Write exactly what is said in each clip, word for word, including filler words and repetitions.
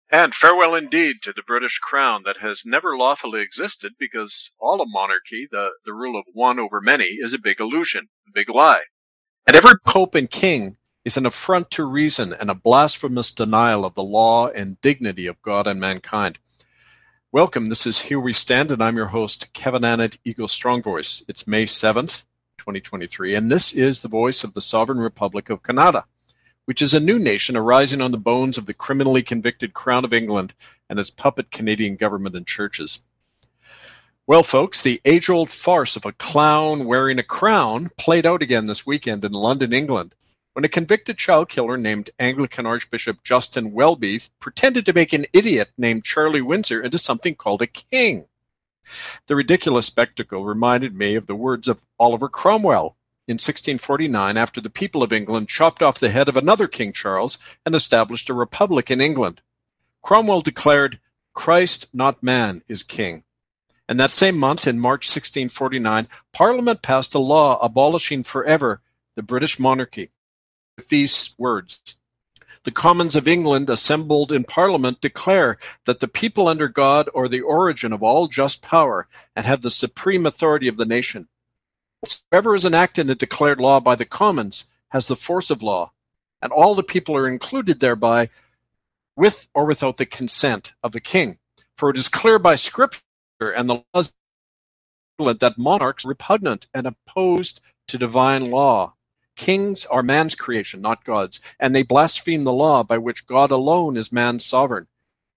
And farewell indeed to the British crown that has never lawfully existed, because all a monarchy, the, the rule of one over many, is a big illusion, a big lie. And every pope and king is an affront to reason and a blasphemous denial of the law and dignity of God and mankind. Welcome, this is Here We Stand, and I'm your host, Kevin Annett, Eagle Strong Voice. It's May seventh, twenty twenty-three, and this is the voice of the Sovereign Republic of Canada, which is a new nation arising on the bones of the criminally convicted Crown of England and its puppet Canadian government and churches. Well, folks, the age-old farce of a clown wearing a crown played out again this weekend in London, England, when a convicted child killer named Anglican Archbishop Justin Welby pretended to make an idiot named Charlie Windsor into something called a king. The ridiculous spectacle reminded me of the words of Oliver Cromwell in sixteen forty-nine, after the people of England chopped off the head of another King Charles and established a republic in England. Cromwell declared, "Christ, not man, is king." And that same month, in March sixteen forty-nine, Parliament passed a law abolishing forever the British monarchy with these words: "The Commons of England assembled in Parliament declare that the people under God are the origin of all just power and have the supreme authority of the nation. Whatsoever is enacted and declared law by the Commons has the force of law, and all the people are included thereby, with or without the consent of the king. For it is clear by Scripture and the laws that monarchs are repugnant and opposed to divine law. Kings are man's creation, not God's, and they blaspheme the law by which God alone is man's sovereign.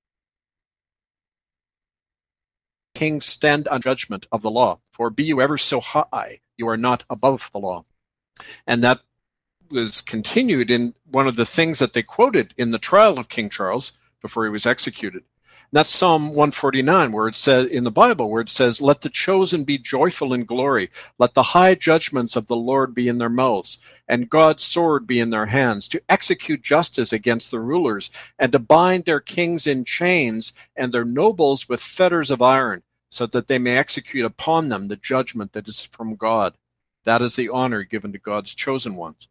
Kings stand on judgment of the law, for be you ever so high, you are not above the law." And that was continued in one of the things that they quoted in the trial of King Charles before he was executed. And that's Psalm one forty-nine, where it says in the Bible, where it says, "Let the chosen be joyful in glory. Let the high judgments of the Lord be in their mouths, and God's sword be in their hands, to execute justice against the rulers, and to bind their kings in chains, and their nobles with fetters of iron, so that they may execute upon them the judgment that is from God. That is the honor given to God's chosen ones."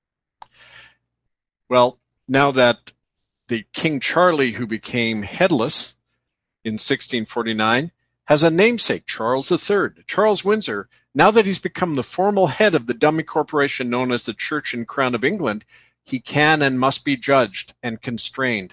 Well, now that the King Charlie, who became headless in sixteen forty-nine, has a namesake, Charles the Third. Charles Windsor, now that he's become the formal head of the dummy corporation known as the Church and Crown of England, he can and must be judged and constrained,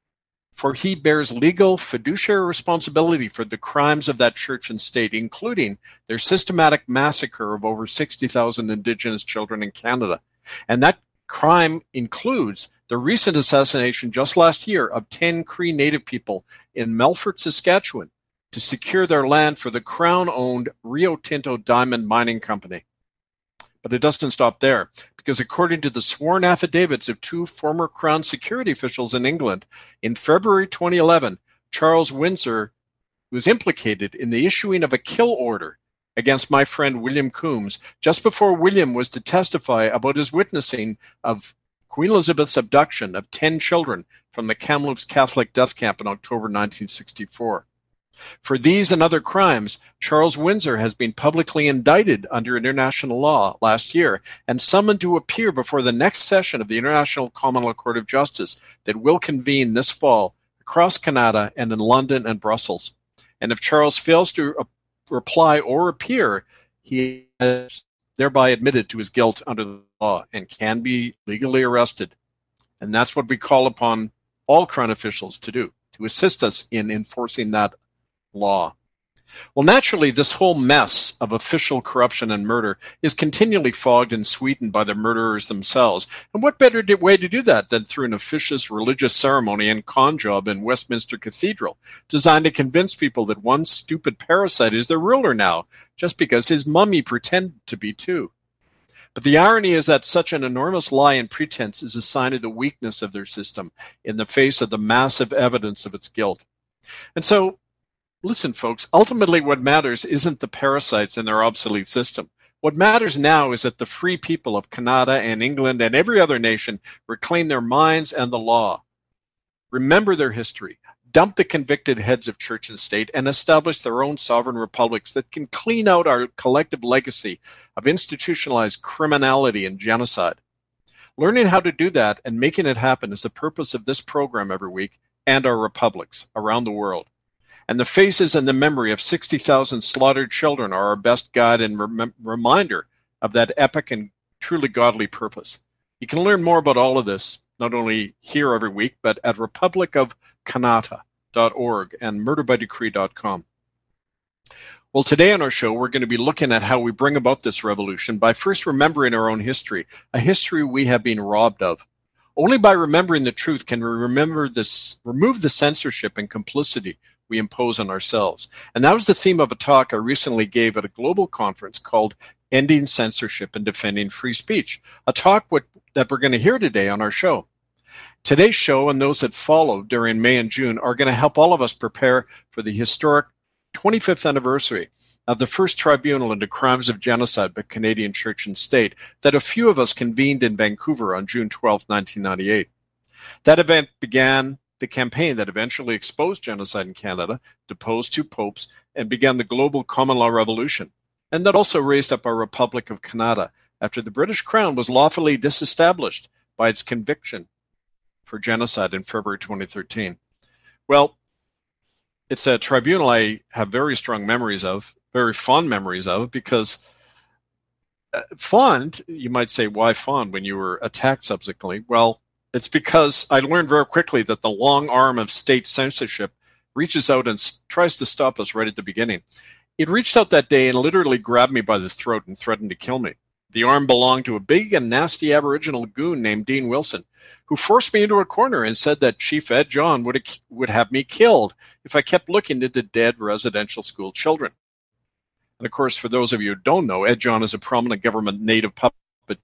for he bears legal fiduciary responsibility for the crimes of that church and state, including their systematic massacre of over sixty thousand Indigenous children in Canada. And that crime includes the recent assassination just last year of ten Cree Native people in Melfort, Saskatchewan, to secure their land for the Crown-owned Rio Tinto Diamond Mining Company. But it doesn't stop there, because according to the sworn affidavits of two former Crown security officials in England, in February twenty eleven, Charles Windsor was implicated in the issuing of a kill order against my friend William Coombs, just before William was to testify about his witnessing of Queen Elizabeth's abduction of ten children from the Kamloops Catholic death camp in October nineteen sixty-four. For these and other crimes, Charles Windsor has been publicly indicted under international law last year and summoned to appear before the next session of the International Common Law Court of Justice that will convene this fall across Canada and in London and Brussels. And if Charles fails to uh, reply or appear, he has thereby admitted to his guilt under the law and can be legally arrested. And that's what we call upon all Crown officials to do, to assist us in enforcing that law. Well, naturally, this whole mess of official corruption and murder is continually fogged and sweetened by the murderers themselves. And what better way to do that than through an officious religious ceremony and con job in Westminster Cathedral, designed to convince people that one stupid parasite is the ruler now, just because his mummy pretended to be too. But the irony is that such an enormous lie and pretense is a sign of the weakness of their system in the face of the massive evidence of its guilt. And so, listen, folks, ultimately what matters isn't the parasites and their obsolete system. What matters now is that the free people of Canada and England and every other nation reclaim their minds and the law. Remember their history, dump the convicted heads of church and state, and establish their own sovereign republics that can clean out our collective legacy of institutionalized criminality and genocide. Learning how to do that and making it happen is the purpose of this program every week, and our republics around the world. And the faces and the memory of sixty thousand slaughtered children are our best guide and rem- reminder of that epic and truly godly purpose. You can learn more about all of this, not only here every week, but at republic of kannada dot org and murder by decree dot com. Well, today on our show, we're going to be looking at how we bring about this revolution by first remembering our own history, a history we have been robbed of. Only by remembering the truth can we remember this, remove the censorship and complicity we impose on ourselves. And that was the theme of a talk I recently gave at a global conference called Ending Censorship and Defending Free Speech, a talk what, that we're going to hear today on our show. Today's show and those that follow during May and June are going to help all of us prepare for the historic twenty-fifth anniversary of the first tribunal into crimes of genocide by Canadian Church and State that a few of us convened in Vancouver on June twelfth, nineteen ninety-eight. That event began the campaign that eventually exposed genocide in Canada, deposed two popes, and began the global common law revolution. And that also raised up our Republic of Kannada after the British Crown was lawfully disestablished by its conviction for genocide in February twenty thirteen. Well, it's a tribunal I have very strong memories of, very fond memories of, because uh, fond, you might say, why fond when you were attacked subsequently? Well, it's because I learned very quickly that the long arm of state censorship reaches out and s- tries to stop us right at the beginning. It reached out that day and literally grabbed me by the throat and threatened to kill me. The arm belonged to a big and nasty Aboriginal goon named Dean Wilson, who forced me into a corner and said that Chief Ed John would, would have me killed if I kept looking into dead residential school children. And of course, for those of you who don't know, Ed John is a prominent government native puppet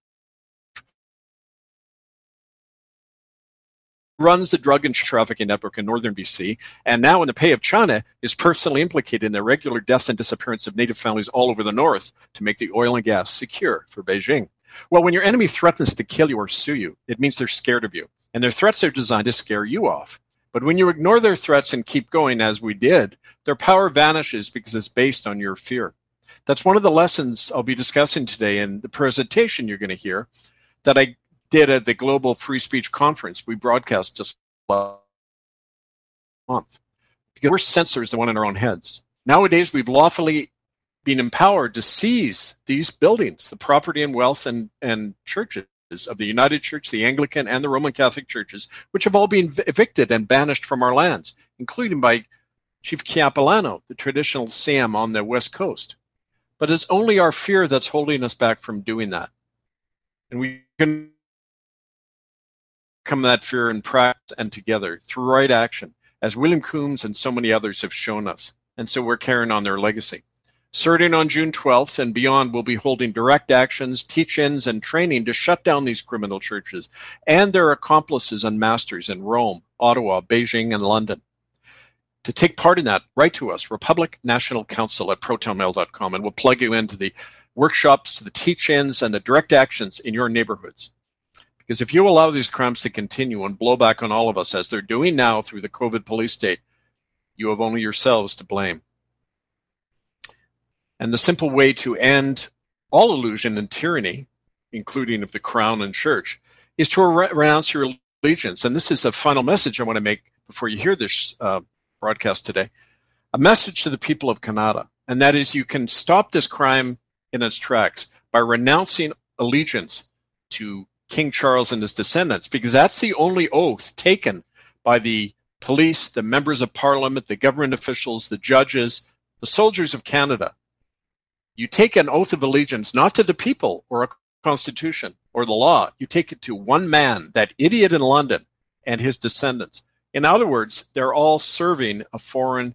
runs the drug and trafficking network in northern B C, and now in the pay of China is personally implicated in the regular death and disappearance of native families all over the north to make the oil and gas secure for Beijing. Well, when your enemy threatens to kill you or sue you, it means they're scared of you, and their threats are designed to scare you off. But when you ignore their threats and keep going, as we did, their power vanishes because it's based on your fear. That's one of the lessons I'll be discussing today in the presentation you're going to hear that I did at the Global Free Speech Conference we broadcast just last month. Because we're censors, the one in our own heads. Nowadays, we've lawfully been empowered to seize these buildings, the property and wealth and, and churches of the United Church, the Anglican, and the Roman Catholic churches, which have all been evicted and banished from our lands, including by Chief Capilano, the traditional Sam on the West Coast. But it's only our fear that's holding us back from doing that. And we can come that fear in practice and together through right action, as William Coombs and so many others have shown us. And so we're carrying on their legacy. Starting on June twelfth and beyond, we'll be holding direct actions, teach-ins, and training to shut down these criminal churches and their accomplices and masters in Rome, Ottawa, Beijing, and London. To take part in that, write to us, Republic National Council at proton mail dot com, and we'll plug you into the workshops, the teach-ins, and the direct actions in your neighborhoods. Because if you allow these crimes to continue and blow back on all of us, as they're doing now through the COVID police state, you have only yourselves to blame. And the simple way to end all illusion and tyranny, including of the crown and church, is to re- renounce your allegiance. And this is a final message I want to make before you hear this uh, broadcast today. A message to the people of Kannada, and that is you can stop this crime in its tracks by renouncing allegiance to King Charles and his descendants, because that's the only oath taken by the police, the members of parliament, the government officials, the judges, the soldiers of Canada. You take an oath of allegiance not to the people or a constitution or the law. You take it to one man, that idiot in London, and his descendants. In other words, they're all serving a foreign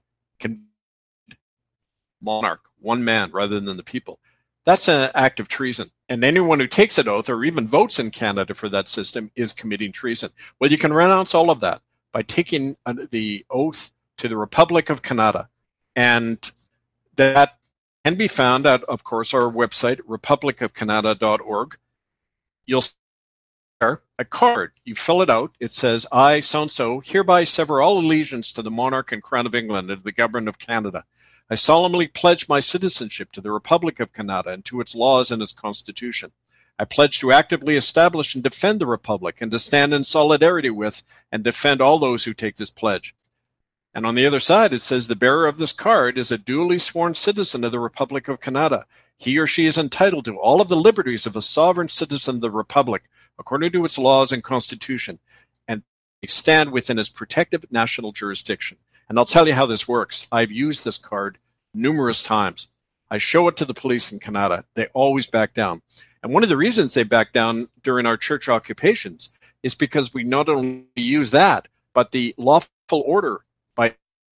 monarch, one man rather than the people. That's an act of treason. And anyone who takes an oath or even votes in Canada for that system is committing treason. Well, you can renounce all of that by taking the oath to the Republic of Kannada. And that can be found at, of course, our website, republic of kannada dot org. You'll see a card. You fill it out. It says, I, so-and-so, hereby sever all allegiance to the monarch and crown of England and to the government of Canada. I solemnly pledge my citizenship to the Republic of Kannada and to its laws and its constitution. I pledge to actively establish and defend the Republic and to stand in solidarity with and defend all those who take this pledge. And on the other side, it says the bearer of this card is a duly sworn citizen of the Republic of Canada. He or she is entitled to all of the liberties of a sovereign citizen of the Republic, according to its laws and constitution, and they stand within its protective national jurisdiction. And I'll tell you how this works. I've used this card numerous times. I show it to the police in Canada. They always back down. And one of the reasons they back down during our church occupations is because we not only use that, but the lawful order by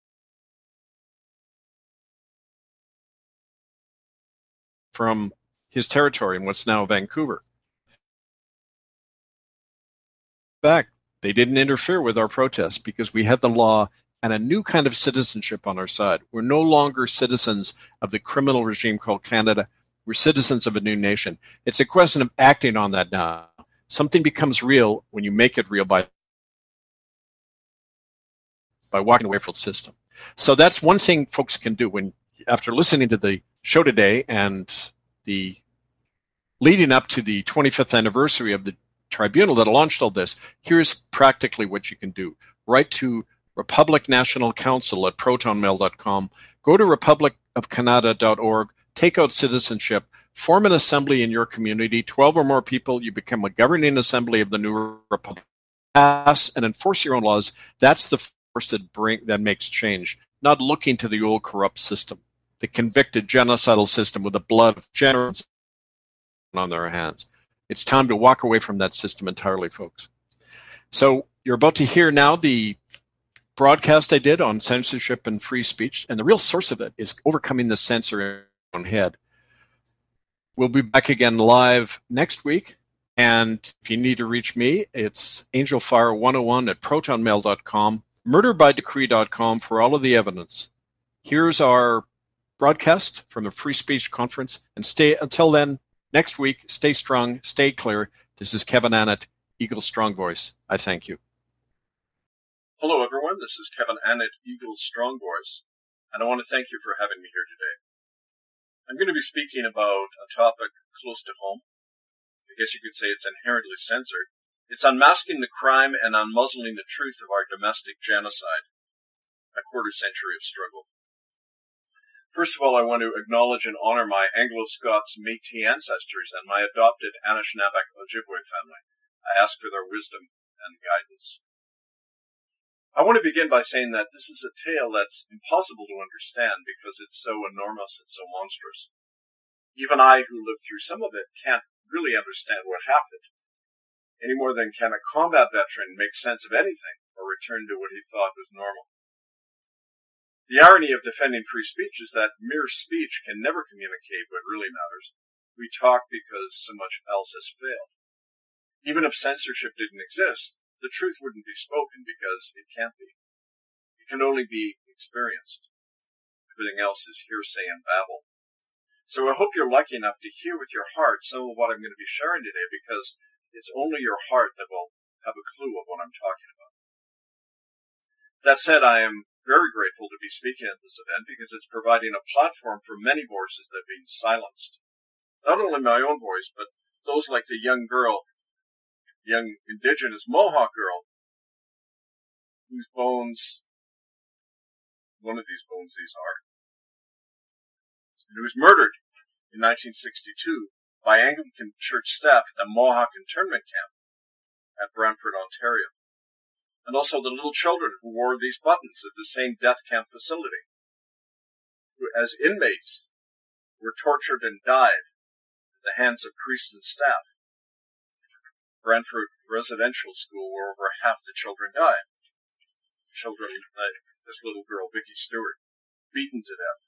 from his territory in what's now Vancouver. In fact, they didn't interfere with our protests because we had the law and a new kind of citizenship on our side. We're no longer citizens of the criminal regime called Canada. We're citizens of a new nation. It's a question of acting on that now. Something becomes real when you make it real by by walking away from the system. So that's one thing folks can do when, after listening to the show today and the leading up to the twenty-fifth anniversary of the tribunal that launched all this, here's practically what you can do. Write to Republic National Council at proton mail dot com. Go to republic of canada dot org. Take out citizenship. Form an assembly in your community. twelve or more people. You become a governing assembly of the new republic. Pass and enforce your own laws. That's the force that bring that makes change. Not looking to the old corrupt system, the convicted genocidal system with the blood of generations on their hands. It's time to walk away from that system entirely, folks. So you're about to hear now the broadcast I did on censorship and free speech, and the real source of it is overcoming the censor in your own head. We'll be back again live next week, and if you need to reach me, it's angelfire one oh one at proton mail dot com, murder by decree dot com for all of the evidence. Here's our broadcast from the Free Speech Conference, and stay until then, next week, stay strong, stay clear. This is Kevin Annett, Eagle Strong Voice. I thank you. Hello, everyone. This is Kevin Annett, Eagle Strong Voice, and I want to thank you for having me here today. I'm going to be speaking about a topic close to home. I guess you could say it's inherently censored. It's unmasking the crime and unmuzzling the truth of our domestic genocide, a quarter century of struggle. First of all, I want to acknowledge and honor my Anglo-Scots Métis ancestors and my adopted Anishinaabeg Ojibwe family. I ask for their wisdom and guidance. I want to begin by saying that this is a tale that's impossible to understand because it's so enormous and so monstrous. Even I, who lived through some of it, can't really understand what happened, any more than can a combat veteran make sense of anything or return to what he thought was normal. The irony of defending free speech is that mere speech can never communicate what really matters. We talk because so much else has failed. Even if censorship didn't exist, the truth wouldn't be spoken because it can't be. It can only be experienced. Everything else is hearsay and babble. So I hope you're lucky enough to hear with your heart some of what I'm going to be sharing today, because it's only your heart that will have a clue of what I'm talking about. That said, I am very grateful to be speaking at this event because it's providing a platform for many voices that have been silenced. Not only my own voice, but those like the young girl, young indigenous Mohawk girl, whose bones, one of these bones these are, and who was murdered in nineteen sixty-two by Anglican church staff at the Mohawk internment camp at Brantford, Ontario. And also the little children who wore these buttons at the same death camp facility, who as inmates were tortured and died at the hands of priests and staff. Brantford Residential School, where over half the children died. Children like this little girl, Vicky Stewart, beaten to death.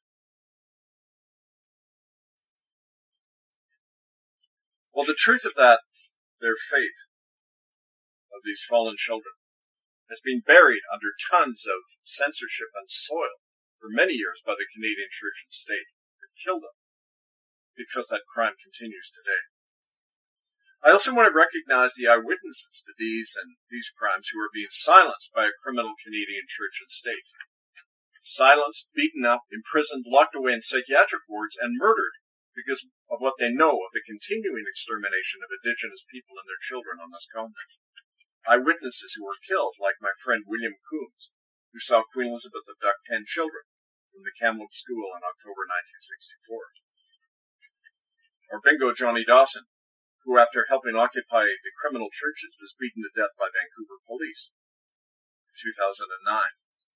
Well, the truth of that, their fate, of these fallen children, has been buried under tons of censorship and soil for many years by the Canadian Church and State that killed them, because that crime continues today. I also want to recognize the eyewitnesses to these and these crimes who are being silenced by a criminal Canadian Church and State. Silenced, beaten up, imprisoned, locked away in psychiatric wards, and murdered because of what they know of the continuing extermination of indigenous people and their children on this continent. Eyewitnesses who were killed, like my friend William Coombs, who saw Queen Elizabeth abduct ten children from the Kamloops School in October nineteen sixty-four. Or Bingo Johnny Dawson, who after helping occupy the criminal churches was beaten to death by Vancouver police in two thousand nine.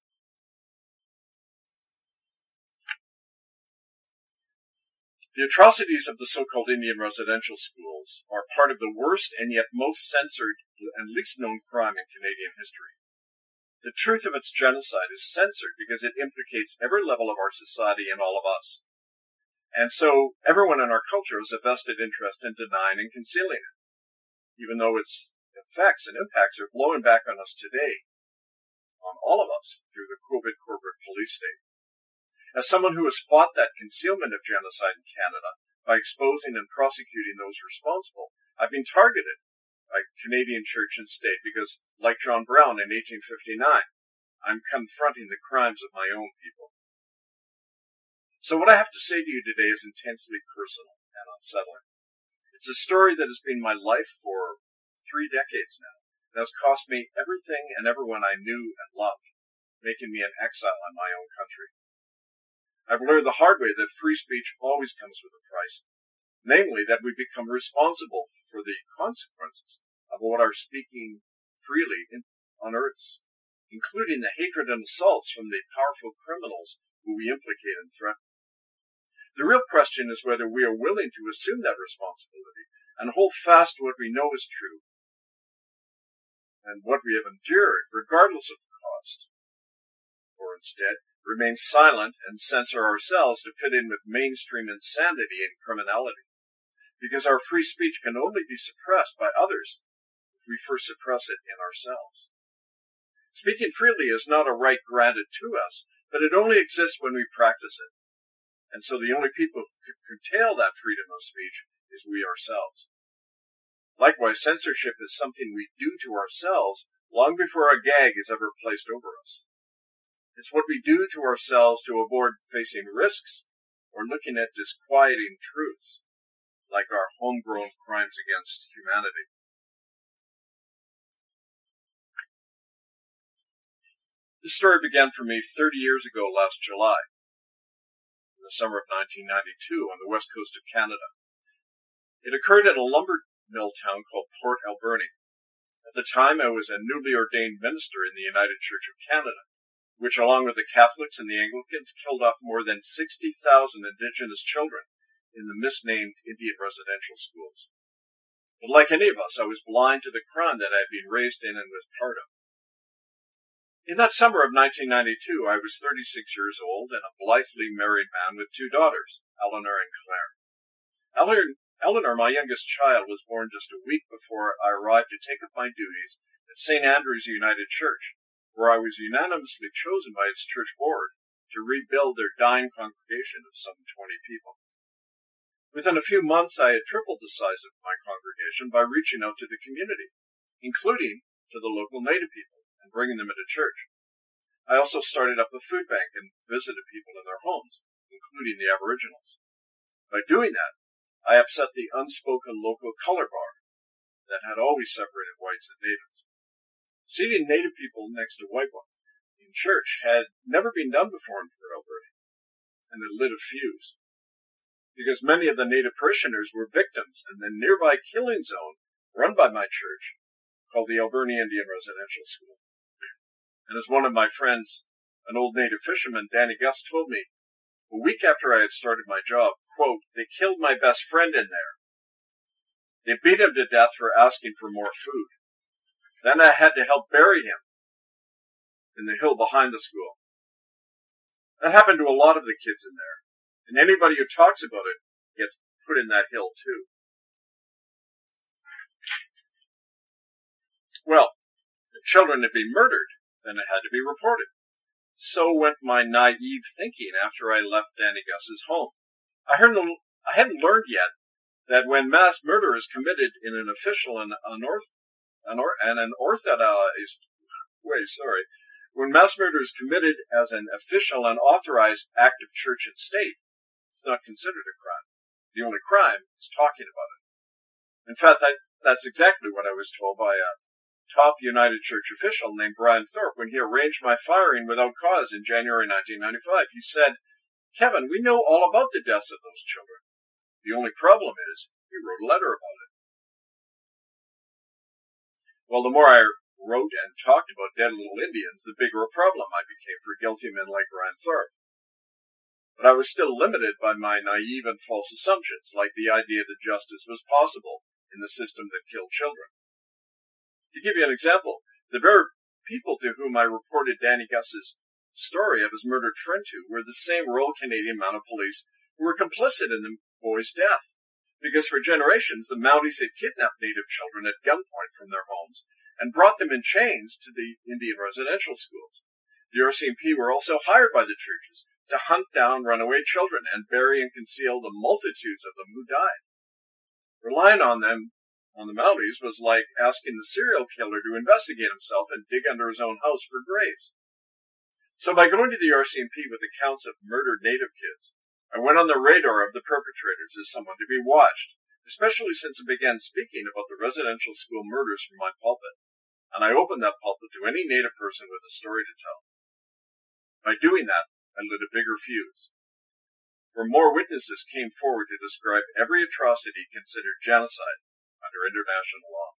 The atrocities of the so-called Indian residential schools are part of the worst and yet most censored and least known crime in Canadian history. The truth of its genocide is censored because it implicates every level of our society and all of us. And so everyone in our culture has a vested interest in denying and concealing it, even though its effects and impacts are blowing back on us today, on all of us, through the COVID corporate police state. As someone who has fought that concealment of genocide in Canada by exposing and prosecuting those responsible, I've been targeted by Canadian church and state because, like John Brown in eighteen fifty-nine, I'm confronting the crimes of my own people. So what I have to say to you today is intensely personal and unsettling. It's a story that has been my life for three decades now, and has cost me everything and everyone I knew and loved, making me an exile in my own country. I've learned the hard way that free speech always comes with a price, namely that we become responsible for the consequences of what our speaking freely unearths, including the hatred and assaults from the powerful criminals who we implicate and threaten. The real question is whether we are willing to assume that responsibility and hold fast to what we know is true and what we have endured, regardless of the cost, or instead remain silent and censor ourselves to fit in with mainstream insanity and criminality, because our free speech can only be suppressed by others if we first suppress it in ourselves. Speaking freely is not a right granted to us, but it only exists when we practice it. And so the only people who can curtail that freedom of speech is we ourselves. Likewise, censorship is something we do to ourselves long before a gag is ever placed over us. It's what we do to ourselves to avoid facing risks or looking at disquieting truths, like our homegrown crimes against humanity. This story began for me thirty years ago last July, in the summer of nineteen ninety-two, on the west coast of Canada. It occurred in a lumber mill town called Port Alberni. At the time, I was a newly ordained minister in the United Church of Canada, which, along with the Catholics and the Anglicans, killed off more than sixty thousand Indigenous children in the misnamed Indian residential schools. But like any of us, I was blind to the crime that I had been raised in and was part of. In that summer of nineteen ninety-two, I was thirty-six years old and a blithely married man with two daughters, Eleanor and Claire. Eleanor, Eleanor, my youngest child, was born just a week before I arrived to take up my duties at Saint Andrew's United Church, where I was unanimously chosen by its church board to rebuild their dying congregation of some twenty people. Within a few months, I had tripled the size of my congregation by reaching out to the community, including to the local Native people, and bringing them into church. I also started up a food bank and visited people in their homes, including the Aboriginals. By doing that, I upset the unspoken local color bar that had always separated whites and natives. Seating Native people next to white ones in church had never been done before in Port Alberni, and it lit a fuse, because many of the Native parishioners were victims in the nearby killing zone run by my church, called the Alberni Indian Residential School. And as one of my friends, an old Native fisherman, Danny Gus, told me, a week after I had started my job, quote, "They killed my best friend in there. They beat him to death for asking for more food. Then I had to help bury him in the hill behind the school." That happened to a lot of the kids in there, and anybody who talks about it gets put in that hill too. Well, if children had been murdered, then it had to be reported. So went my naive thinking after I left Danny Gus's home. I, heard, I hadn't learned yet that when mass murder is committed in an official and unorth, unor, and an orthodox way, sorry, when mass murder is committed as an official and authorized act of church and state, it's not considered a crime, The only crime is talking about it. In fact, that, that's exactly what I was told by a top United Church official named Brian Thorpe when he arranged my firing without cause in January nineteen ninety-five. He said, "Kevin, we know all about the deaths of those children. The only problem is you wrote a letter about it." Well, the more I wrote and talked about dead little Indians, the bigger a problem I became for guilty men like Brian Thorpe. But I was still limited by my naive and false assumptions, like the idea that justice was possible in the system that killed children. To give you an example, the very people to whom I reported Danny Gus's story of his murdered friend to were the same Royal Canadian Mounted Police who were complicit in the boy's death. Because for generations, the Mounties had kidnapped Native children at gunpoint from their homes and brought them in chains to the Indian residential schools. The R C M P were also hired by the churches to hunt down runaway children and bury and conceal the multitudes of them who died. Relying on them, on the Mounties, was like asking the serial killer to investigate himself and dig under his own house for graves. So by going to the R C M P with accounts of murdered Native kids, I went on the radar of the perpetrators as someone to be watched, especially since I began speaking about the residential school murders from my pulpit, and I opened that pulpit to any Native person with a story to tell. By doing that, I lit a bigger fuse. For more witnesses came forward to describe every atrocity considered genocide under international law.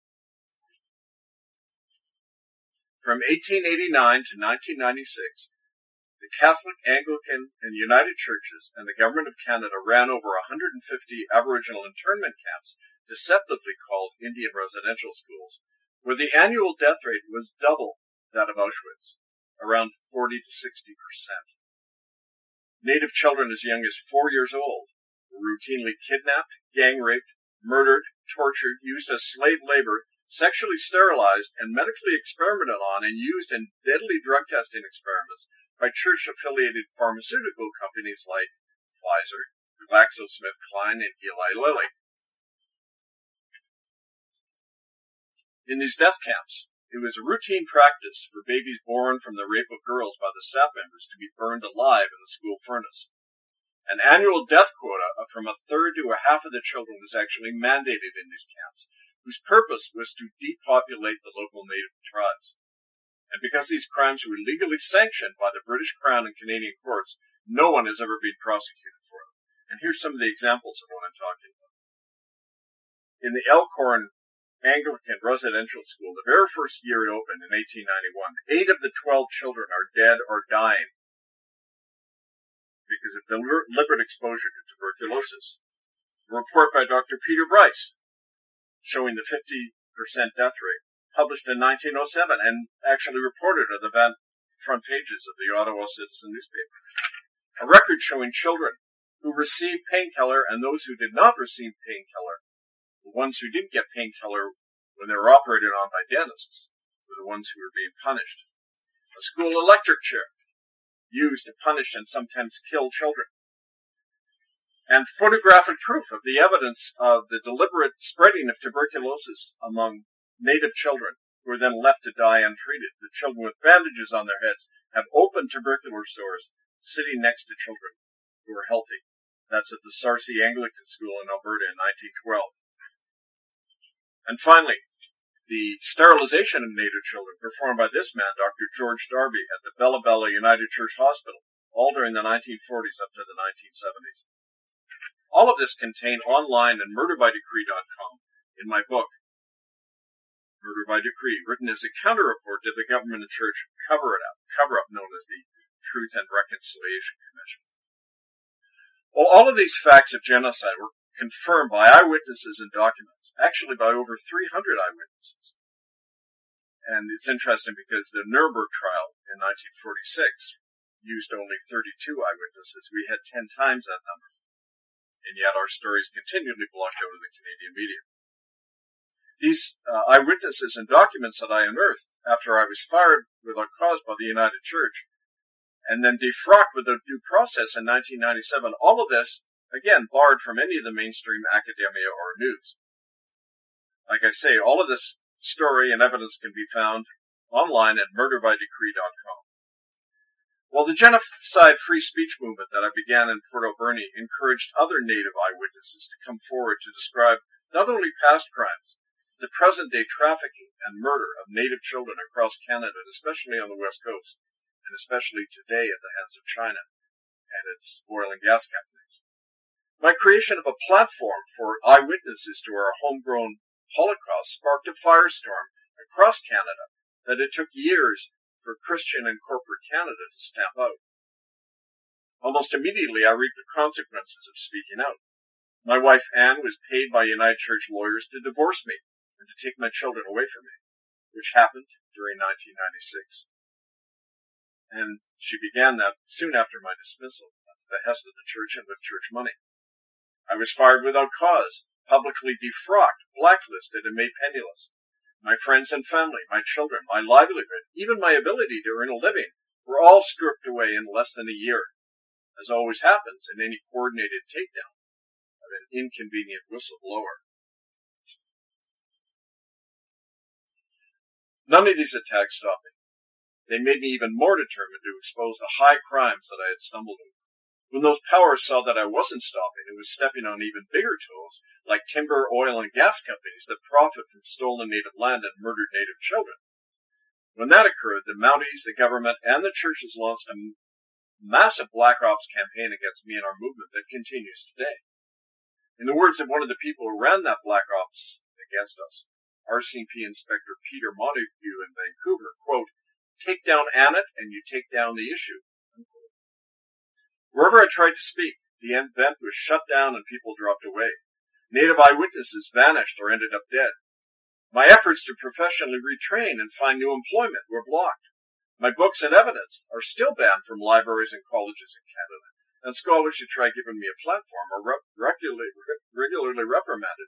From eighteen eighty-nine to nineteen ninety-six, the Catholic, Anglican, and United Churches and the Government of Canada ran over one hundred fifty Aboriginal internment camps, deceptively called Indian residential schools, where the annual death rate was double that of Auschwitz, around forty to sixty percent. Native children as young as four years old were routinely kidnapped, gang-raped, murdered, tortured, used as slave labor, sexually sterilized, and medically experimented on and used in deadly drug testing experiments by church-affiliated pharmaceutical companies like Pfizer, GlaxoSmithKline, and Eli Lilly. In these death camps, it was a routine practice for babies born from the rape of girls by the staff members to be burned alive in the school furnace. An annual death quota of from a third to a half of the children was actually mandated in these camps, whose purpose was to depopulate the local Native tribes. And because these crimes were legally sanctioned by the British Crown and Canadian courts, no one has ever been prosecuted for them. And here's some of the examples of what I'm talking about. In the Elkhorn Anglican Residential School, the very first year it opened in eighteen ninety-one, eight of the twelve children are dead or dying because of deliberate exposure to tuberculosis. A report by Doctor Peter Bryce showing the fifty percent death rate, published in nineteen oh seven and actually reported on the front pages of the Ottawa Citizen newspaper. A record showing children who received painkiller and those who did not receive painkiller. The ones who didn't get painkiller when they were operated on by dentists were the ones who were being punished. A school electric chair used to punish and sometimes kill children. And photographic proof of the evidence of the deliberate spreading of tuberculosis among Native children who are then left to die untreated. The children with bandages on their heads have open tubercular sores sitting next to children who are healthy. That's at the Sarcee Anglican School in Alberta in nineteen twelve. And finally, the sterilization of Native children performed by this man, Doctor George Darby, at the Bella Bella United Church Hospital, all during the nineteen forties up to the nineteen seventies. All of this contained online at murder by decree dot com in my book, Murder by Decree, written as a counter-report to the government and church cover-up, cover-up known as the Truth and Reconciliation Commission. Well, all of these facts of genocide were confirmed by eyewitnesses and documents, actually by over three hundred eyewitnesses. And it's interesting because the Nuremberg trial in nineteen forty-six used only thirty-two eyewitnesses. We had ten times that number. And yet our stories continually blocked out of the Canadian media. These uh, eyewitnesses and documents that I unearthed after I was fired without cause by the United Church and then defrocked with a due process in nineteen ninety-seven, all of this, again, barred from any of the mainstream academia or news. Like I say, all of this story and evidence can be found online at murder by decree dot com. While the genocide free speech movement that I began in Port Alberni encouraged other Native eyewitnesses to come forward to describe not only past crimes, but the present-day trafficking and murder of Native children across Canada, especially on the West Coast, and especially today at the hands of China and its oil and gas companies. My creation of a platform for eyewitnesses to our homegrown Holocaust sparked a firestorm across Canada that it took years for Christian and corporate Canada to stamp out. Almost immediately, I reaped the consequences of speaking out. My wife, Anne, was paid by United Church lawyers to divorce me and to take my children away from me, which happened during nineteen ninety-six. And she began that soon after my dismissal, at the behest of the church and with church money. I was fired without cause, publicly defrocked, blacklisted, and made penniless. My friends and family, my children, my livelihood, even my ability to earn a living were all stripped away in less than a year, as always happens in any coordinated takedown of an inconvenient whistleblower. None of these attacks stopped me. They made me even more determined to expose the high crimes that I had stumbled over. When those powers saw that I wasn't stopping and was stepping on even bigger toes, like timber, oil, and gas companies that profit from stolen native land and murdered native children. When that occurred, the Mounties, the government, and the churches launched a massive Black Ops campaign against me and our movement that continues today. In the words of one of the people who ran that Black Ops against us, R C M P Inspector Peter Montague in Vancouver, quote, "Take down Annett and you take down the issue." Unquote. Wherever I tried to speak, the event was shut down and people dropped away. Native eyewitnesses vanished or ended up dead. My efforts to professionally retrain and find new employment were blocked. My books and evidence are still banned from libraries and colleges in Canada, and scholars who try giving me a platform are re- regularly, re- regularly reprimanded.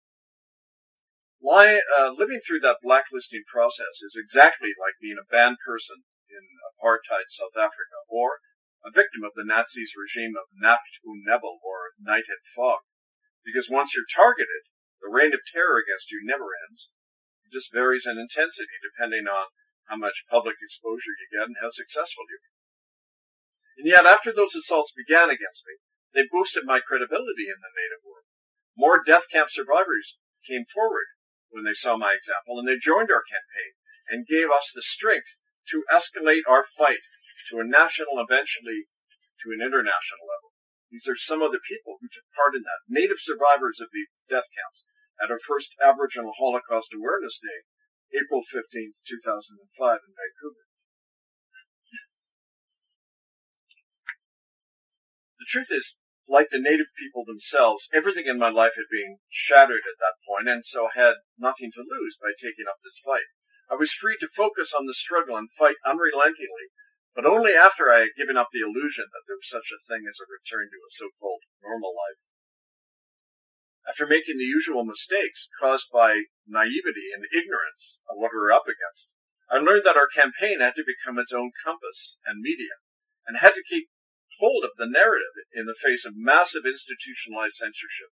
Ly, uh, living through that blacklisting process is exactly like being a banned person in apartheid South Africa, or a victim of the Nazis' regime of Nacht und Nebel, or night and fog. Because once you're targeted, the reign of terror against you never ends. It just varies in intensity depending on how much public exposure you get and how successful you are. And yet, after those assaults began against me, they boosted my credibility in the Native world. More death camp survivors came forward when they saw my example, and they joined our campaign and gave us the strength to escalate our fight to a national, eventually to an international level. These are some of the people who took part in that. Native survivors of the death camps at our first Aboriginal Holocaust Awareness Day, April fifteenth, two thousand five in Vancouver. The truth is, like the Native people themselves, everything in my life had been shattered at that point, and so had nothing to lose by taking up this fight. I was free to focus on the struggle and fight unrelentingly, but only after I had given up the illusion that there was such a thing as a return to a so-called normal life. After making the usual mistakes caused by naivety and ignorance of what we were up against, I learned that our campaign had to become its own compass and media, and had to keep hold of the narrative in the face of massive institutionalized censorship.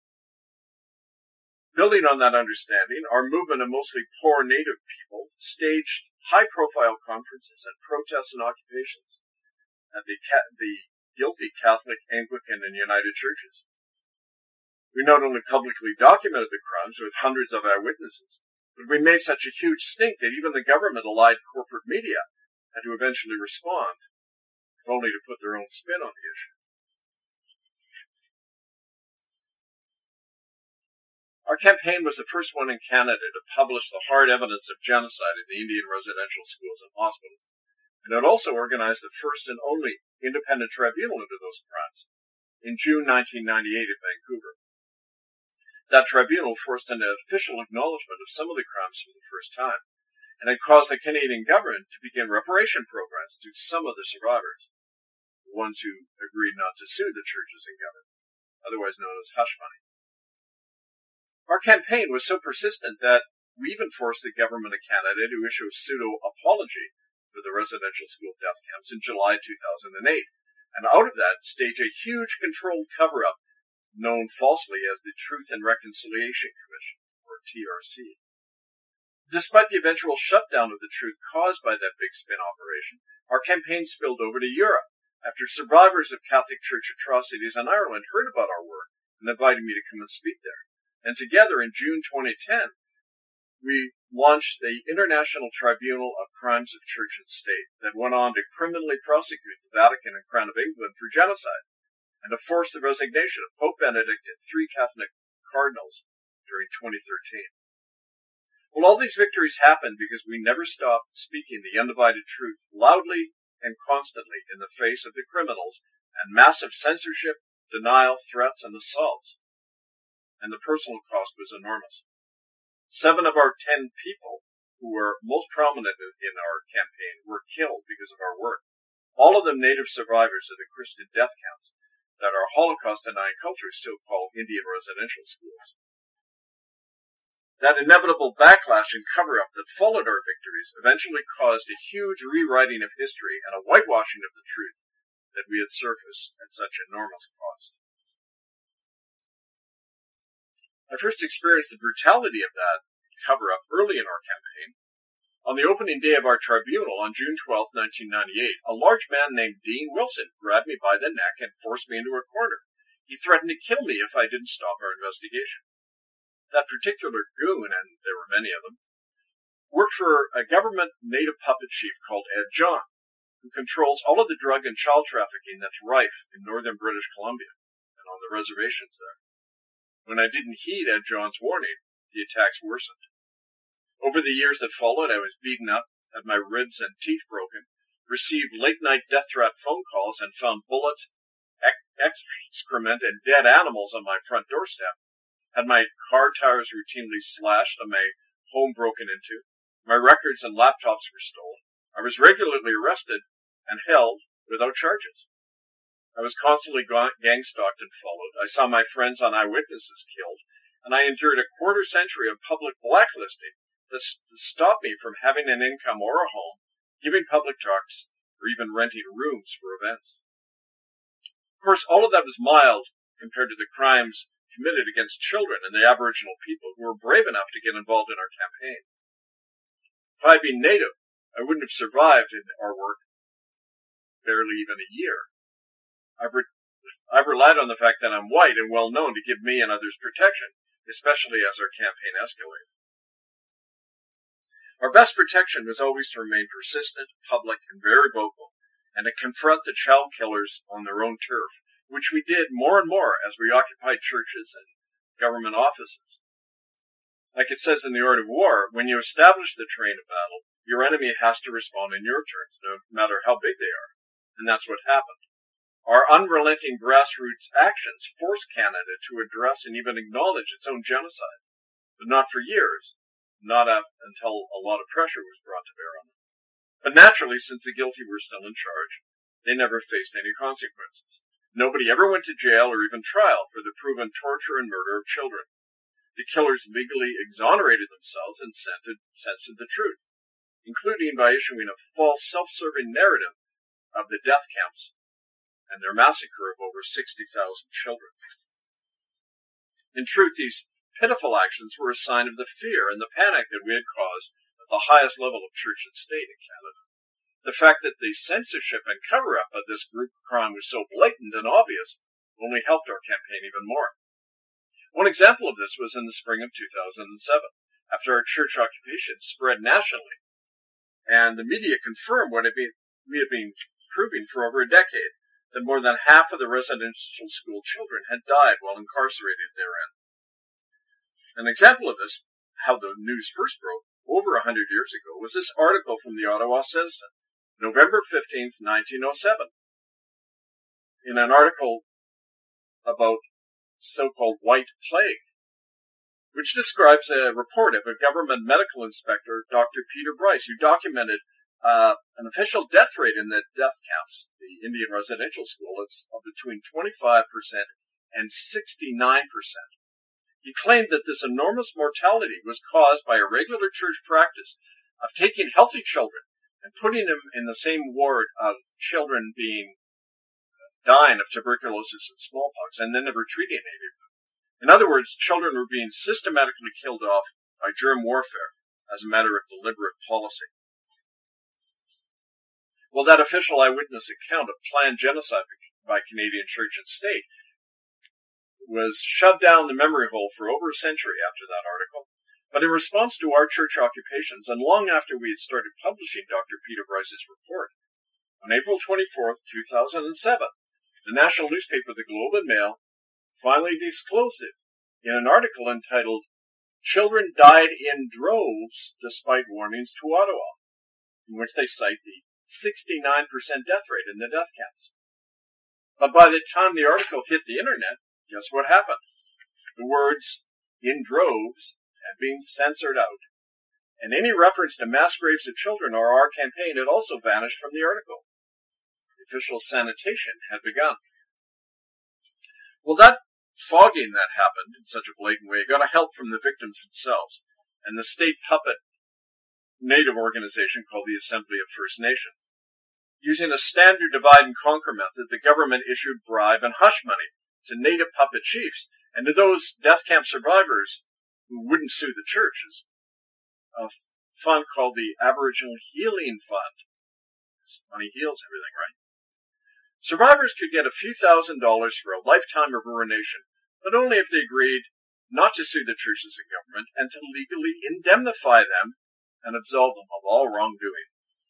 Building on that understanding, our movement of mostly poor Native people staged high-profile conferences and protests and occupations at the, the guilty Catholic, Anglican, and United Churches. We not only publicly documented the crimes with hundreds of eyewitnesses, but we made such a huge stink that even the government-allied corporate media had to eventually respond, if only to put their own spin on the issue. Our campaign was the first one in Canada to publish the hard evidence of genocide in the Indian residential schools and hospitals, and it also organized the first and only independent tribunal into those crimes in June nineteen ninety-eight in Vancouver. That tribunal forced an official acknowledgement of some of the crimes for the first time, and it caused the Canadian government to begin reparation programs to some of the survivors, the ones who agreed not to sue the churches and government, otherwise known as hush money. Our campaign was so persistent that we even forced the government of Canada to issue a pseudo-apology for the residential school death camps in July two thousand eight, and out of that stage a huge controlled cover-up known falsely as the Truth and Reconciliation Commission, or T R C. Despite the eventual shutdown of the truth caused by that big spin operation, Our campaign spilled over to Europe after survivors of Catholic Church atrocities in Ireland heard about our work and invited me to come and speak there. And together in June twenty ten, we launched the International Tribunal of Crimes of Church and State that went on to criminally prosecute the Vatican and Crown of England for genocide and to force the resignation of Pope Benedict and three Catholic cardinals during twenty thirteen. Well, all these victories happened because we never stopped speaking the undivided truth loudly and constantly in the face of the criminals and massive censorship, denial, threats, and assaults. And the personal cost was enormous. Seven of our ten people who were most prominent in our campaign were killed because of our work. All of them native survivors of the Christian death camps that our Holocaust-denying culture still call Indian residential schools. That inevitable backlash and cover-up that followed our victories eventually caused a huge rewriting of history and a whitewashing of the truth that we had surfaced at such enormous cost. I first experienced the brutality of that cover-up early in our campaign. On the opening day of our tribunal on June twelfth, nineteen ninety-eight, a large man named Dean Wilson grabbed me by the neck and forced me into a corner. He threatened to kill me if I didn't stop our investigation. That particular goon, and there were many of them, worked for a government native puppet chief called Ed John, who controls all of the drug and child trafficking that's rife in northern British Columbia and on the reservations there. When I didn't heed Ed John's warning, the attacks worsened. Over the years that followed, I was beaten up, had my ribs and teeth broken, received late-night death threat phone calls, and found bullets, excrement, and dead animals on my front doorstep. Had my car tires routinely slashed and my home broken into. My records and laptops were stolen. I was regularly arrested and held without charges. I was constantly gang-stalked and followed. I saw my friends on eyewitnesses killed, and I endured a quarter century of public blacklisting that stopped me from having an income or a home, giving public talks, or even renting rooms for events. Of course, all of that was mild compared to the crimes committed against children and the Aboriginal people who were brave enough to get involved in our campaign. If I had been native, I wouldn't have survived in our work barely even a year. I've, re- I've relied on the fact that I'm white and well known to give me and others protection, especially as our campaign escalated. Our best protection was always to remain persistent, public, and very vocal, and to confront the child killers on their own turf, which we did more and more as we occupied churches and government offices. Like it says in The Art of War, when you establish the terrain of battle, your enemy has to respond in your terms, no matter how big they are. And that's what happened. Our unrelenting grassroots actions forced Canada to address and even acknowledge its own genocide, but not for years, not until a lot of pressure was brought to bear on them. But naturally, since the guilty were still in charge, they never faced any consequences. Nobody ever went to jail or even trial for the proven torture and murder of children. The killers legally exonerated themselves and censored the truth, including by issuing a false, self-serving narrative of the death camps and their massacre of over sixty thousand children. In truth, these pitiful actions were a sign of the fear and the panic that we had caused at the highest level of church and state in Canada. The fact that the censorship and cover-up of this group crime was so blatant and obvious only helped our campaign even more. One example of this was in the spring of two thousand seven, after our church occupation spread nationally, and the media confirmed what we had been proving for over a decade, that more than half of the residential school children had died while incarcerated therein. An example of this, how the news first broke over a hundred years ago, was this article from the Ottawa Citizen, November fifteenth, nineteen oh seven. In an article about so-called white plague, which describes a report of a government medical inspector, Doctor Peter Bryce, who documented uh, an official death rate in the death camps, the Indian residential school, it's of between twenty-five percent and sixty-nine percent. He claimed that this enormous mortality was caused by a regular church practice of taking healthy children and putting them in the same ward of children being dying of tuberculosis and smallpox, and then never treating any of them. In other words, children were being systematically killed off by germ warfare as a matter of deliberate policy. Well, that official eyewitness account of planned genocide by Canadian church and state was shoved down the memory hole for over a century after that article. But in response to our church occupations, and long after we had started publishing Doctor Peter Bryce's report, on April twenty-fourth, two thousand seven, the national newspaper The Globe and Mail finally disclosed it in an article entitled, "Children Died in Droves Despite Warnings to Ottawa," in which they cite the sixty-nine percent death rate in the death camps. But by the time the article hit the internet, guess what happened? The words "in droves" had been censored out, and any reference to mass graves of children or our campaign had also vanished from the article. Official sanitation had begun. Well, that fogging that happened in such a blatant way got a help from the victims themselves and the state puppet Native organization called the Assembly of First Nations. Using a standard divide and conquer method, the government issued bribe and hush money to Native puppet chiefs and to those death camp survivors who wouldn't sue the churches. A fund called the Aboriginal Healing Fund. Money heals everything, right? Survivors could get a few thousand dollars for a lifetime of ruination, but only if they agreed not to sue the churches and government and to legally indemnify them and absolve them of all wrongdoing.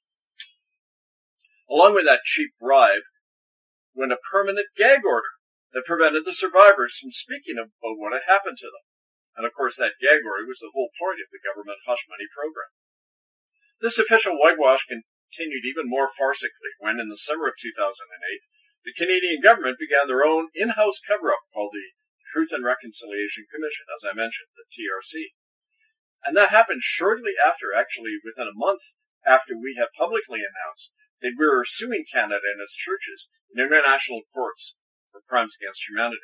Along with that cheap bribe went a permanent gag order that prevented the survivors from speaking about what had happened to them. And of course that gag order was the whole point of the government hush money program. This official whitewash continued even more farcically when, in the summer of two thousand eight, the Canadian government began their own in-house cover-up called the Truth and Reconciliation Commission, as I mentioned, the T R C. And that happened shortly after, actually within a month after we had publicly announced that we were suing Canada and its churches in international courts for crimes against humanity.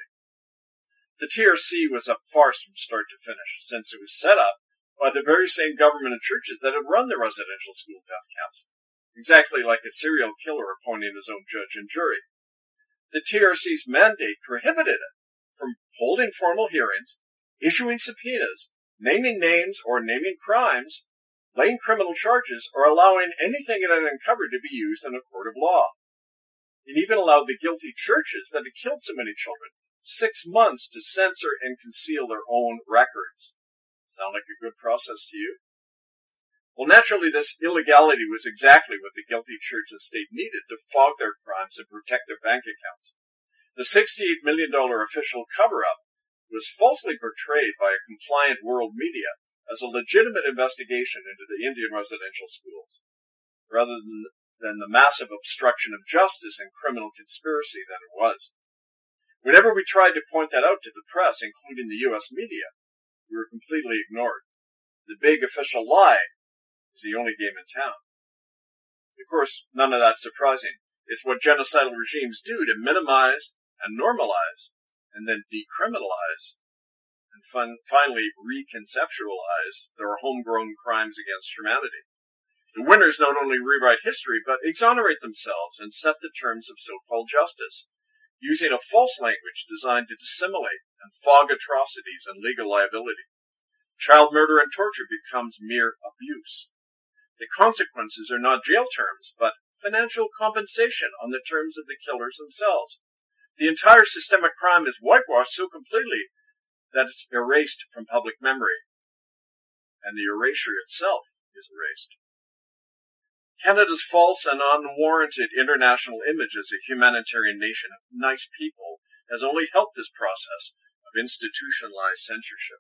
The T R C was a farce from start to finish, since it was set up by the very same government and churches that had run the residential school death camps, exactly like a serial killer appointing his own judge and jury. The T R C's mandate prohibited it from holding formal hearings, issuing subpoenas, naming names or naming crimes, laying criminal charges, or allowing anything it had uncovered to be used in a court of law. It even allowed the guilty churches that had killed so many children six months to censor and conceal their own records. Sound like a good process to you? Well, naturally, this illegality was exactly what the guilty church and state needed to fog their crimes and protect their bank accounts. The sixty-eight million dollars official cover-up was falsely portrayed by a compliant world media as a legitimate investigation into the Indian residential schools, rather than, than the massive obstruction of justice and criminal conspiracy that it was. Whenever we tried to point that out to the press, including the U S media, we were completely ignored. The big official lie is the only game in town. Of course, none of that's surprising. It's what genocidal regimes do to minimize and normalize, and then decriminalize, and fun, finally reconceptualize their homegrown crimes against humanity. The winners not only rewrite history, but exonerate themselves and set the terms of so-called justice, using a false language designed to dissimulate and fog atrocities and legal liability. Child murder and torture becomes mere abuse. The consequences are not jail terms, but financial compensation on the terms of the killers themselves. The entire systemic crime is whitewashed so completely that it's erased from public memory, and the erasure itself is erased. Canada's false and unwarranted international image as a humanitarian nation of nice people has only helped this process of institutionalized censorship.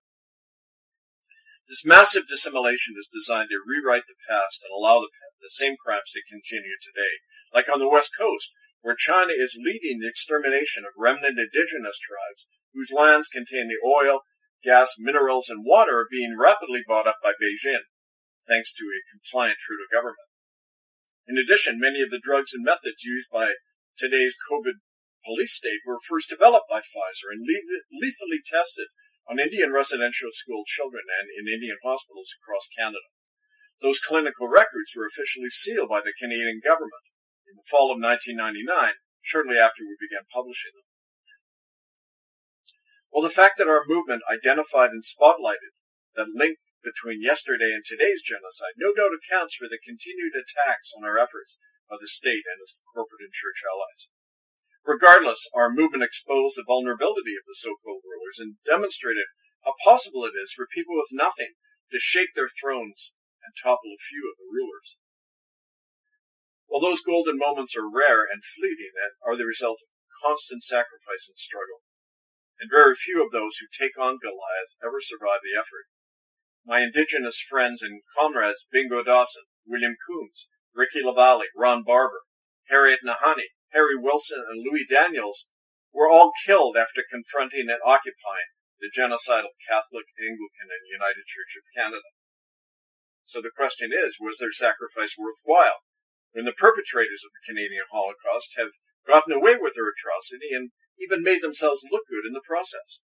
This massive dissimulation is designed to rewrite the past and allow the, the same crimes to continue today, like on the West Coast, where China is leading the extermination of remnant indigenous tribes whose lands contain the oil, gas, minerals, and water are being rapidly bought up by Beijing, thanks to a compliant Trudeau government. In addition, many of the drugs and methods used by today's COVID police state were first developed by Pfizer and lethally tested on Indian residential school children and in Indian hospitals across Canada. Those clinical records were officially sealed by the Canadian government in the fall of nineteen ninety-nine, shortly after we began publishing them. Well, the fact that our movement identified and spotlighted that link between yesterday and today's genocide no doubt accounts for the continued attacks on our efforts by the state and its corporate and church allies. Regardless, our movement exposed the vulnerability of the so-called rulers and demonstrated how possible it is for people with nothing to shake their thrones and topple a few of the rulers. While those golden moments are rare and fleeting and are the result of constant sacrifice and struggle, and very few of those who take on Goliath ever survive the effort. My indigenous friends and comrades Bingo Dawson, William Coombs, Ricky LaValle, Ron Barber, Harriet Nahani, Harry Wilson, and Louis Daniels were all killed after confronting and occupying the genocidal Catholic, Anglican, and United Church of Canada. So the question is, was their sacrifice worthwhile when the perpetrators of the Canadian Holocaust have gotten away with their atrocity and even made themselves look good in the process?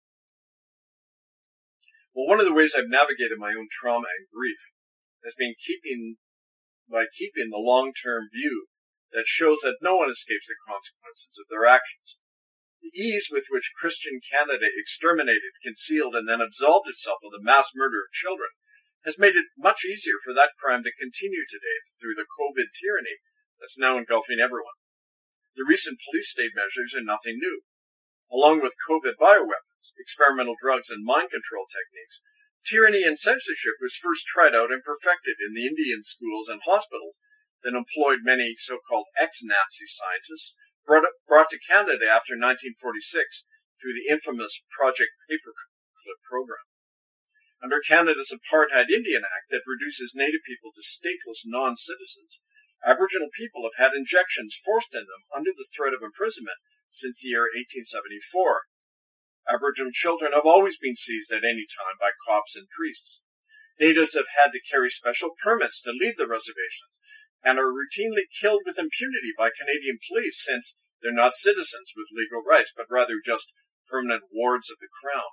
Well, one of the ways I've navigated my own trauma and grief has been keeping, by keeping the long-term view that shows that no one escapes the consequences of their actions. The ease with which Christian Canada exterminated, concealed, and then absolved itself of the mass murder of children has made it much easier for that crime to continue today through the COVID tyranny that's now engulfing everyone. The recent police state measures are nothing new. Along with COVID bioweapons, experimental drugs, and mind control techniques, tyranny and censorship was first tried out and perfected in the Indian schools and hospitals that employed many so-called ex-Nazi scientists brought, brought to Canada after nineteen forty-six through the infamous Project Paperclip program. Under Canada's Apartheid Indian Act that reduces Native people to stateless non-citizens, Aboriginal people have had injections forced in them under the threat of imprisonment since the year eighteen seventy-four. Aboriginal children have always been seized at any time by cops and priests. Natives have had to carry special permits to leave the reservations and are routinely killed with impunity by Canadian police since they're not citizens with legal rights, but rather just permanent wards of the Crown.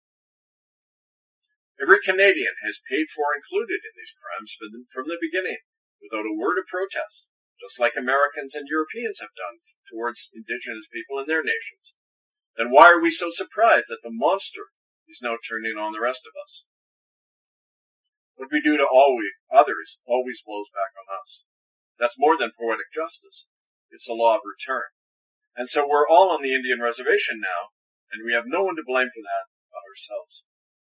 Every Canadian has paid for included in these crimes from the beginning, without a word of protest, just like Americans and Europeans have done towards Indigenous people in their nations. Then why are we so surprised that the monster is now turning on the rest of us? What we do to all we, others always blows back on us. That's more than poetic justice. It's a law of return. And so we're all on the Indian reservation now, and we have no one to blame for that but ourselves.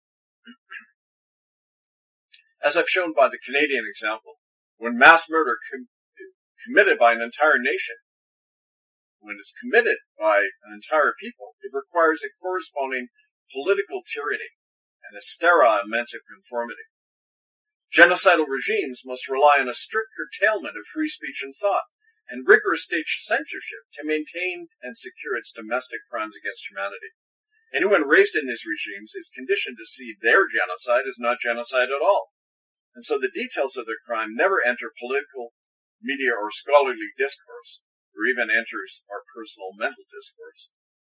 As I've shown by the Canadian example, when mass murder com- committed by an entire nation, when it's committed by an entire people, it requires a corresponding political tyranny and a sterile mental conformity. Genocidal regimes must rely on a strict curtailment of free speech and thought, and rigorous state censorship to maintain and secure its domestic crimes against humanity. Anyone raised in these regimes is conditioned to see their genocide as not genocide at all, and so the details of their crime never enter political, media, or scholarly discourse, or even enters our personal mental discourse.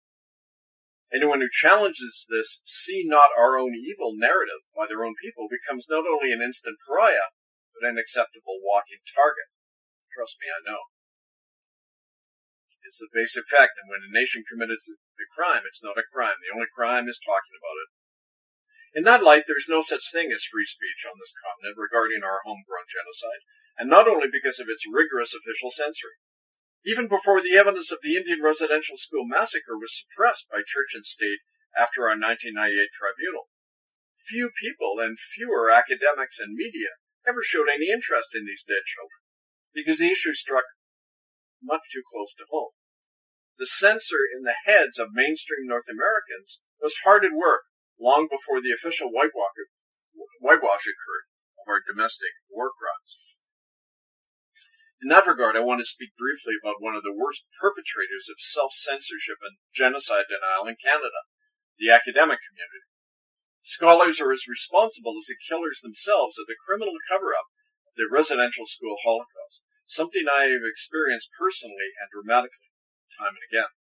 Anyone who challenges this see not our own evil narrative by their own people becomes not only an instant pariah, but an acceptable walking target. Trust me, I know. It's the basic fact that when a nation committed the crime, it's not a crime. The only crime is talking about it. In that light, there is no such thing as free speech on this continent regarding our homegrown genocide, and not only because of its rigorous official censoring. Even before the evidence of the Indian residential school massacre was suppressed by church and state after our nineteen ninety-eight tribunal, few people and fewer academics and media ever showed any interest in these dead children, because the issue struck much too close to home. The censor in the heads of mainstream North Americans was hard at work long before the official whitewash occurred of our domestic war crimes. In that regard, I want to speak briefly about one of the worst perpetrators of self-censorship and genocide denial in Canada, the academic community. Scholars are as responsible as the killers themselves of the criminal cover-up of the residential school Holocaust, something I have experienced personally and dramatically, time and again.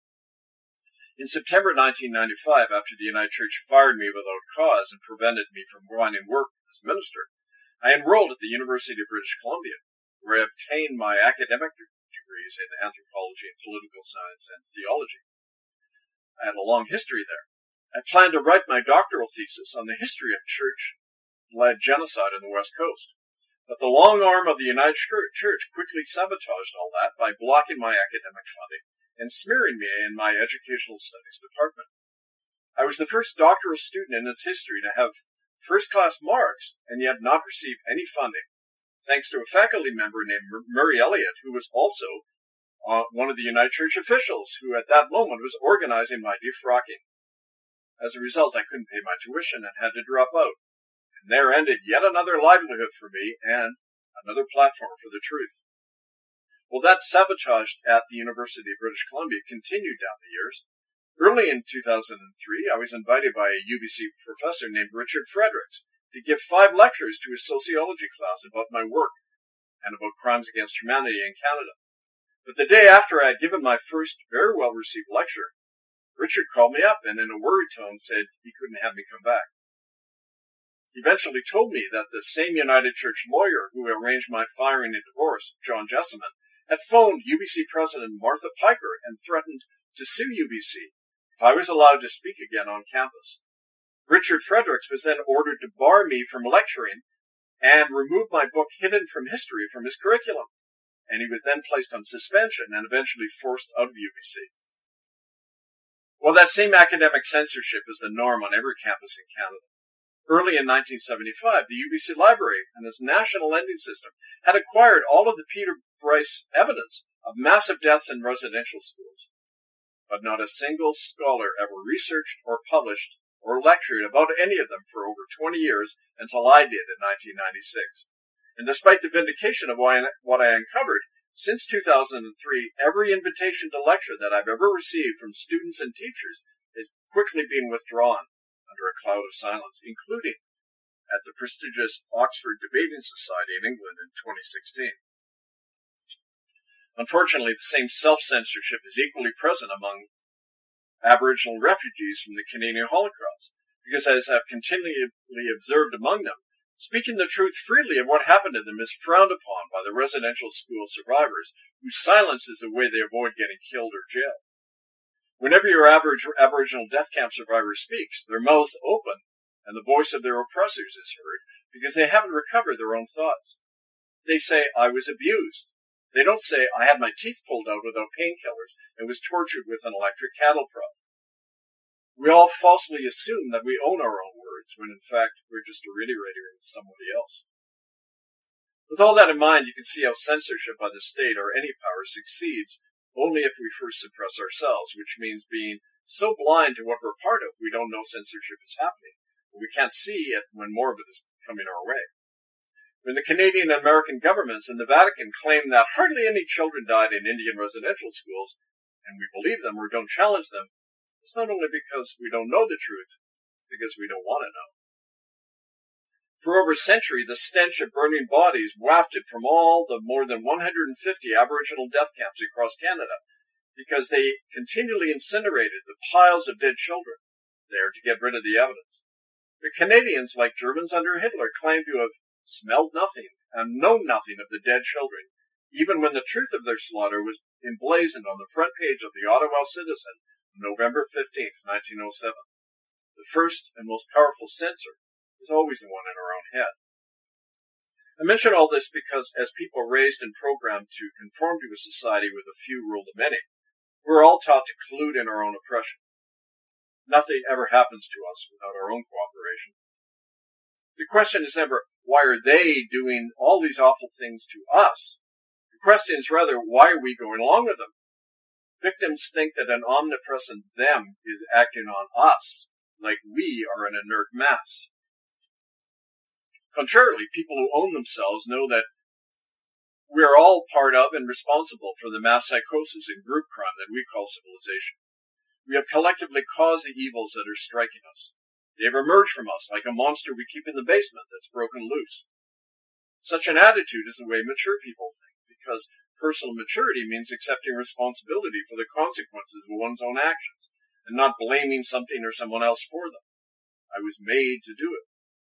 In September nineteen ninety-five, after the United Church fired me without cause and prevented me from finding work as minister, I enrolled at the University of British Columbia, where I obtained my academic degrees in anthropology and political science and theology. I had a long history there. I planned to write my doctoral thesis on the history of church-led genocide on the West Coast. But the long arm of the United Church quickly sabotaged all that by blocking my academic funding and smearing me in my educational studies department. I was the first doctoral student in its history to have first-class marks and yet not receive any funding, thanks to a faculty member named Murray Elliott, who was also uh, one of the United Church officials who at that moment was organizing my defrocking. As a result, I couldn't pay my tuition and had to drop out. And there ended yet another livelihood for me and another platform for the truth. Well, that sabotage at the University of British Columbia continued down the years. Early in two thousand three, I was invited by a U B C professor named Richard Fredericks to give five lectures to his sociology class about my work and about crimes against humanity in Canada. But the day after I had given my first very well-received lecture, Richard called me up and in a worried tone said he couldn't have me come back. He eventually told me that the same United Church lawyer who arranged my firing and divorce, John Jessamine, had phoned U B C President Martha Piper and threatened to sue U B C if I was allowed to speak again on campus. Richard Fredericks was then ordered to bar me from lecturing and remove my book Hidden from History from his curriculum, and he was then placed on suspension and eventually forced out of U B C. Well, that same academic censorship is the norm on every campus in Canada. Early in nineteen seventy-five, the U B C Library and its national lending system had acquired all of the Peter Bryce evidence of massive deaths in residential schools. But not a single scholar ever researched or published or lectured about any of them for over twenty years until I did in nineteen ninety-six. And despite the vindication of what I uncovered, since two thousand three, every invitation to lecture that I've ever received from students and teachers has quickly been withdrawn under a cloud of silence, including at the prestigious Oxford Debating Society in England in twenty sixteen. Unfortunately, the same self-censorship is equally present among Aboriginal refugees from the Canadian Holocaust, because as I've continually observed among them, speaking the truth freely of what happened to them is frowned upon by the residential school survivors, whose silence is the way they avoid getting killed or jailed. Whenever your average Aboriginal death camp survivor speaks, their mouths open, and the voice of their oppressors is heard, because they haven't recovered their own thoughts. They say, I was abused. They don't say, I had my teeth pulled out without painkillers and was tortured with an electric cattle prod. We all falsely assume that we own our own words, when in fact we're just reiterating somebody else. With all that in mind, you can see how censorship by the state or any power succeeds only if we first suppress ourselves, which means being so blind to what we're part of, we don't know censorship is happening. We can't see it when more of it is coming our way. When the Canadian and American governments and the Vatican claim that hardly any children died in Indian residential schools, and we believe them or don't challenge them, it's not only because we don't know the truth, it's because we don't want to know. For over a century, the stench of burning bodies wafted from all the more than one hundred fifty Aboriginal death camps across Canada, because they continually incinerated the piles of dead children there to get rid of the evidence. The Canadians, like Germans under Hitler, claimed to have smelled nothing and known nothing of the dead children, even when the truth of their slaughter was emblazoned on the front page of the Ottawa Citizen on November fifteenth, nineteen oh seven. The first and most powerful censor is always the one in our own head. I mention all this because as people raised and programmed to conform to a society with a few rule the many, we're all taught to collude in our own oppression. Nothing ever happens to us without our own cooperation. The question is never, why are they doing all these awful things to us? The question is rather, why are we going along with them? Victims think that an omnipresent them is acting on us, like we are an inert mass. Contrarily, people who own themselves know that we are all part of and responsible for the mass psychosis and group crime that we call civilization. We have collectively caused the evils that are striking us. They have emerged from us like a monster we keep in the basement that's broken loose. Such an attitude is the way mature people think, because personal maturity means accepting responsibility for the consequences of one's own actions, and not blaming something or someone else for them. I was made to do it.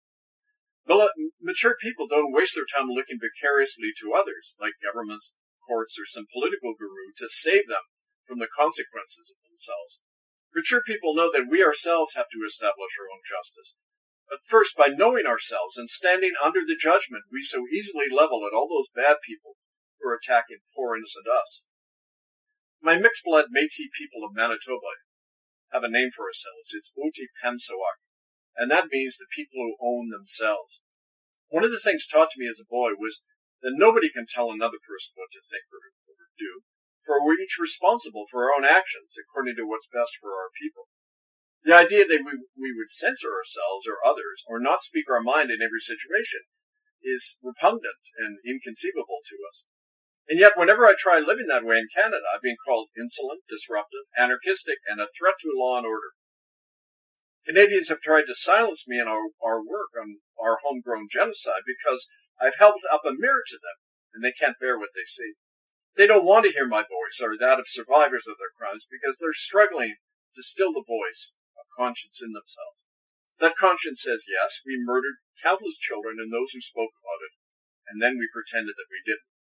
But mature people don't waste their time looking vicariously to others, like governments, courts, or some political guru, to save them from the consequences of themselves. Mature people know that we ourselves have to establish our own justice. But first, by knowing ourselves and standing under the judgment we so easily level at all those bad people who are attacking poor innocent us. My mixed-blood Métis people of Manitoba have a name for ourselves. It's Otipemisiwak, and that means the people who own themselves. One of the things taught to me as a boy was that nobody can tell another person what to think or, or do, for we're each responsible for our own actions according to what's best for our people. The idea that we, we would censor ourselves or others or not speak our mind in every situation is repugnant and inconceivable to us. And yet, whenever I try living that way in Canada, I've been called insolent, disruptive, anarchistic, and a threat to law and order. Canadians have tried to silence me in our, our work on our homegrown genocide because I've held up a mirror to them, and they can't bear what they see. They don't want to hear my voice or that of survivors of their crimes because they're struggling to still the voice of conscience in themselves. That conscience says, yes, we murdered countless children and those who spoke about it, and then we pretended that we didn't.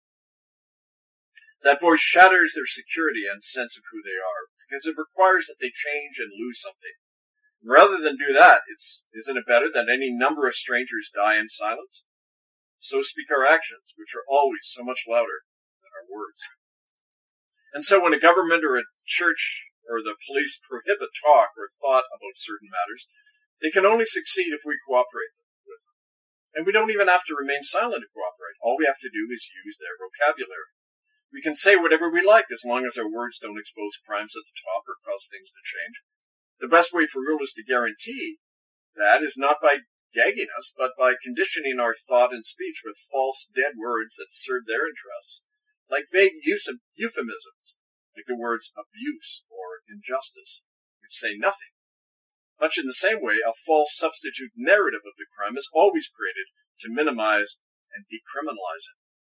That voice shatters their security and sense of who they are because it requires that they change and lose something. Rather than do that, it's, isn't it better that any number of strangers die in silence? So speak our actions, which are always so much louder than our words. And so when a government or a church or the police prohibit talk or thought about certain matters, they can only succeed if we cooperate with them. And we don't even have to remain silent to cooperate. All we have to do is use their vocabulary. We can say whatever we like as long as our words don't expose crimes at the top or cause things to change. The best way for rulers to guarantee that is not by gagging us, but by conditioning our thought and speech with false, dead words that serve their interests, like vague use of euphemisms, like the words abuse or injustice, which say nothing. Much in the same way, a false substitute narrative of the crime is always created to minimize and decriminalize it.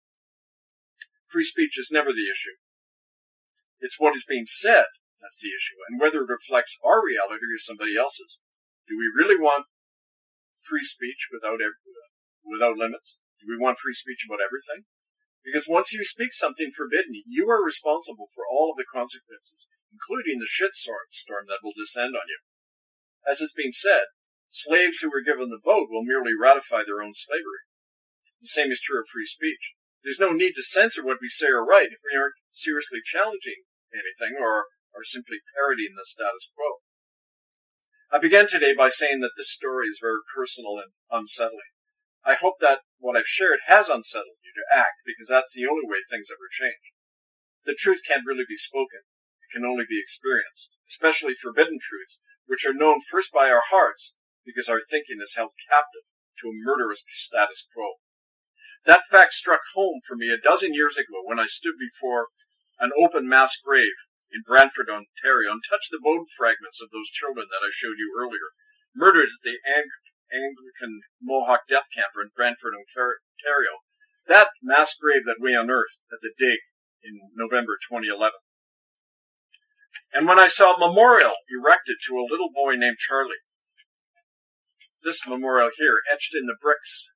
Free speech is never the issue. It's what is being said that's the issue, and whether it reflects our reality or somebody else's. Do we really want free speech without without limits? Do we want free speech about everything? Because once you speak something forbidden, you are responsible for all of the consequences, including the shitstorm that will descend on you. As has been said, slaves who were given the vote will merely ratify their own slavery. The same is true of free speech. There's no need to censor what we say or write if we aren't seriously challenging anything or are simply parodying the status quo. I began today by saying that this story is very personal and unsettling. I hope that what I've shared has unsettled you to act, because that's the only way things ever change. The truth can't really be spoken. It can only be experienced, especially forbidden truths, which are known first by our hearts, because our thinking is held captive to a murderous status quo. That fact struck home for me a dozen years ago when I stood before an open mass grave in Brantford, Ontario, and touched the bone fragments of those children that I showed you earlier, murdered at the Ang- Anglican Mohawk death camp in Brantford, Ontario. That mass grave that we unearthed at the dig in November twenty eleven. And when I saw a memorial erected to a little boy named Charlie, this memorial here, etched in the bricks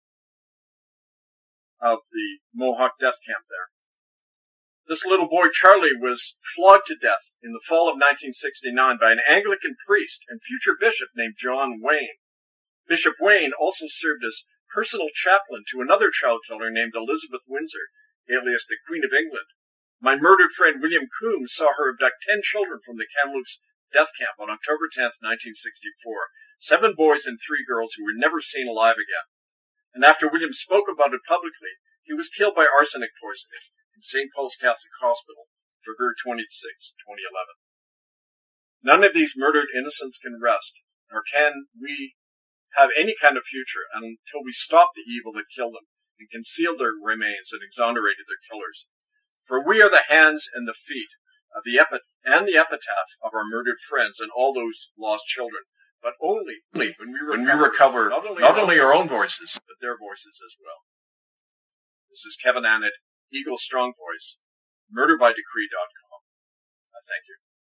of the Mohawk death camp there. This little boy, Charlie, was flogged to death in the fall of nineteen sixty-nine by an Anglican priest and future bishop named John Wayne. Bishop Wayne also served as personal chaplain to another child killer named Elizabeth Windsor, alias the Queen of England. My murdered friend William Coombs saw her abduct ten children from the Kamloops death camp on October tenth, nineteen sixty-four. Seven boys and three girls who were never seen alive again. And after William spoke about it publicly, he was killed by arsenic poisoning in Saint Paul's Catholic Hospital, February twenty-sixth, twenty eleven. None of these murdered innocents can rest, nor can we have any kind of future until we stop the evil that killed them and concealed their remains and exonerated their killers. For we are the hands and the feet of the epi- and the epitaph of our murdered friends and all those lost children, but only when we recover, when we recover not only, not only our own voices, but their voices as well. This is Kevin Annett, Eagle Strong Voice, murder by decree dot com. I thank you.